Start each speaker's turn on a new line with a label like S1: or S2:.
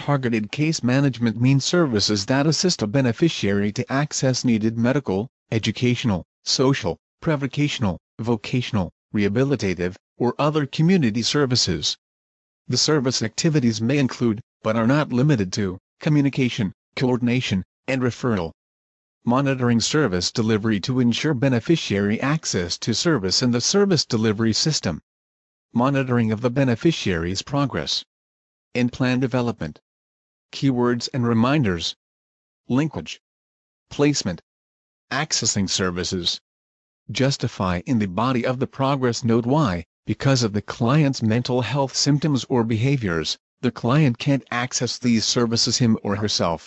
S1: Targeted case management means services that assist a beneficiary to access needed medical, educational, social, prevocational, vocational, rehabilitative, or other community services. The service activities may include, but are not limited to, communication, coordination, and referral. Monitoring service delivery to ensure beneficiary access to service in the service delivery system. Monitoring of the beneficiary's progress. And plan development. Keywords and reminders. Linkage. Placement. Accessing services. Justify in the body of the progress note why, because of the client's mental health symptoms or behaviors, the client can't access these services him or herself.